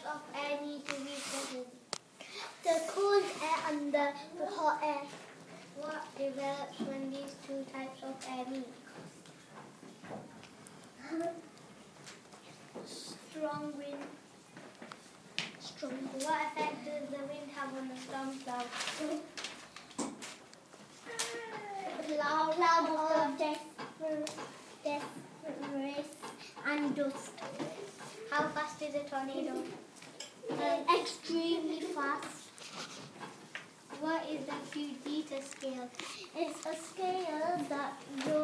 types of air need to be present? The cold air and the hot air. What develops when these two types of air meet? Strong wind. What effect does the wind have on the storm cloud? Cloud of debris and dust. How fast is a tornado? Extremely fast. What is the Fujita scale? It's a scale that